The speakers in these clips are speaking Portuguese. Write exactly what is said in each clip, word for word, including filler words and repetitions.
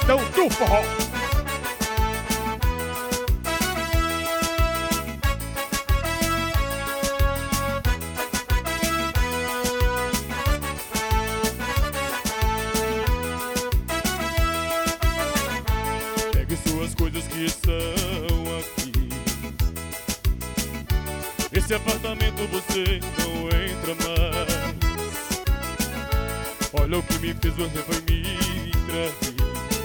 Festão do Forró. Pegue suas coisas que estão aqui. Esse apartamento você não entra mais. Olha o que me fez, você foi me trair.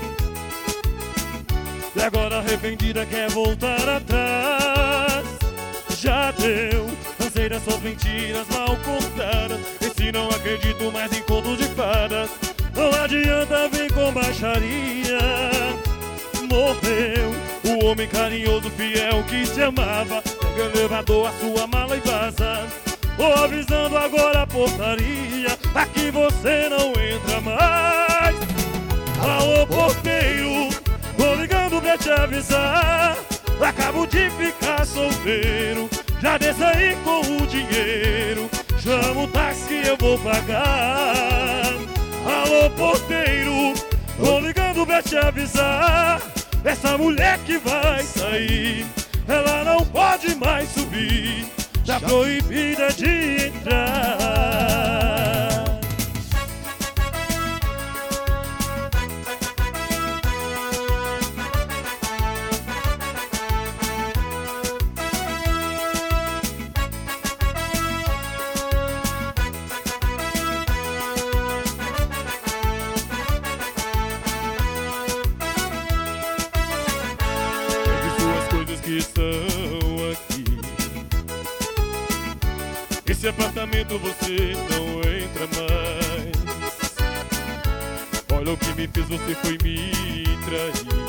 E agora arrependida quer voltar atrás. Já deu, cansei das suas mentiras mal contadas. E se não acredito mais em contos de fadas, não adianta vir com baixaria. Morreu o homem carinhoso, fiel que te amava. Pega o elevador, a sua mala e vaza. Tô avisando agora a portaria, aqui você não entra mais. Alô porteiro, tô ligando pra te avisar. Acabo de ficar solteiro, já desça aí com o dinheiro. Chama o táxi que eu vou pagar. Alô porteiro, tô ligando pra te avisar. Essa mulher que vai sair, ela não pode mais subir, tá proibida de entrar. Que estão aqui. Esse apartamento você não entra mais. Olha o que me fez, você foi me trair.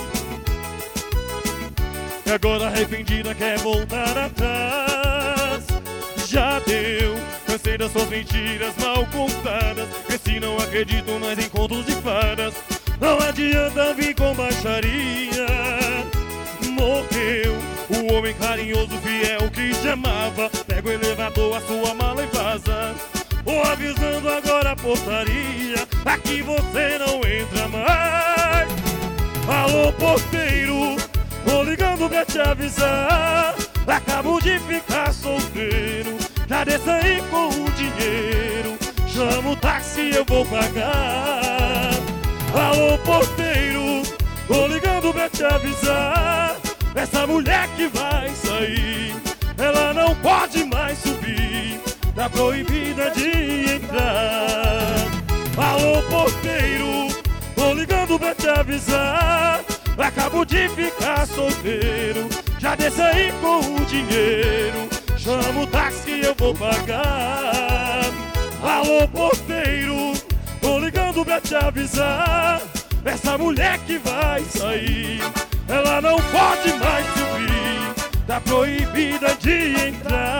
E agora arrependida quer voltar atrás. Já deu, cansei das suas mentiras mal contadas. E se não acredito mais em contos de fadas, não adianta vir com baixaria. Morreu o homem carinhoso, fiel que te amava. Pega o elevador, a sua mala e vaza. Tô avisando agora a portaria, aqui você não entra mais. Alô porteiro, tô ligando pra te avisar. Acabo de ficar solteiro, já desça aí com o dinheiro. Chama o táxi, eu vou pagar. Alô porteiro, tô ligando pra te avisar. Essa mulher que vai sair, ela não pode mais subir, tá proibida de entrar. Alô porteiro, tô ligando pra te avisar. Acabo de ficar solteiro, já desça aí com o dinheiro. Chama o táxi, eu vou pagar. Alô porteiro, tô ligando pra te avisar. Essa mulher que vai sair, ela não pode mais subir, tá proibida de entrar.